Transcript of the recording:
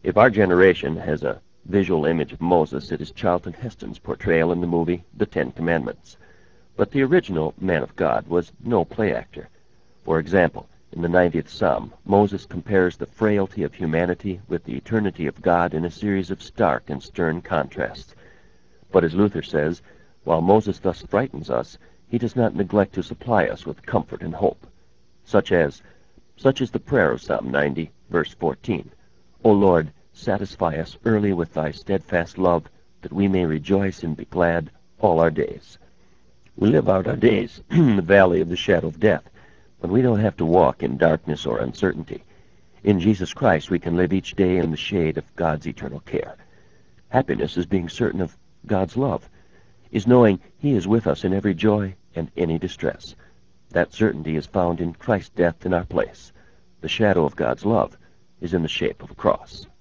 If our generation has a visual image of Moses, it is Charlton Heston's portrayal in the movie The Ten Commandments. But the original man of God was no play actor. For example, in the 90th Psalm, Moses compares the frailty of humanity with the eternity of God in a series of stark and stern contrasts. But as Luther says, while Moses thus frightens us, he does not neglect to supply us with comfort and hope. Such is the prayer of Psalm 90, verse 14. O Lord, satisfy us early with thy steadfast love, that we may rejoice and be glad all our days. We live out our days in the valley of the shadow of death, but we don't have to walk in darkness or uncertainty. In Jesus Christ we can live each day in the shade of God's eternal care. Happiness is being certain of God's love, is knowing he is with us in every joy and any distress. That certainty is found in Christ's death in our place. The shadow of God's love is in the shape of a cross.